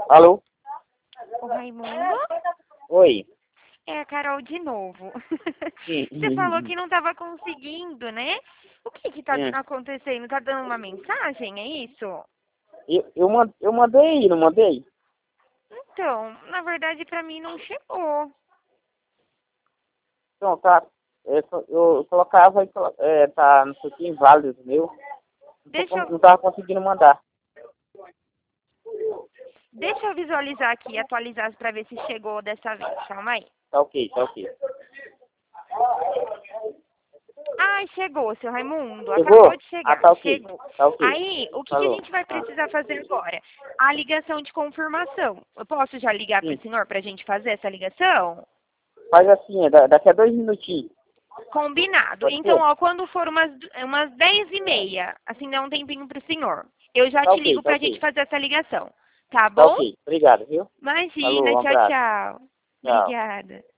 Alô? O Raimundo? Oi. É a Carol de novo. Sim. Você falou que não estava conseguindo, né? O que que tá Hum. acontecendo? Tá dando uma mensagem, é isso? Eu mandei, não mandei? Então, na verdade pra mim não chegou. Então, tá. Eu colocava e tá, não sei o que, inválido meu. Deixa Não eu, tava conseguindo mandar. deixa eu visualizar aqui, atualizar pra ver se chegou dessa vez. Calma aí. Tá ok, tá ok. Ai, chegou, seu Raimundo. Acabou Chegou? de Ah, chegar. tá ok. Chegou. Tá ok. Aí, o que que a Falou. gente vai Ah, precisar fazer agora? A ligação de confirmação. Eu posso já ligar pro sim. senhor pra gente fazer essa ligação? Faz assim, daqui a 2 minutinhos. Combinado. Pode Então, ser? ó, quando for umas 10h30, assim dá um tempinho pro senhor. Eu já Tá te ok, ligo tá pra gente ok. fazer essa ligação. Tá Tá bom? ok. Obrigado, viu? Falou, Imagina, um tchau, abraço. tchau. Tchau. Obrigada.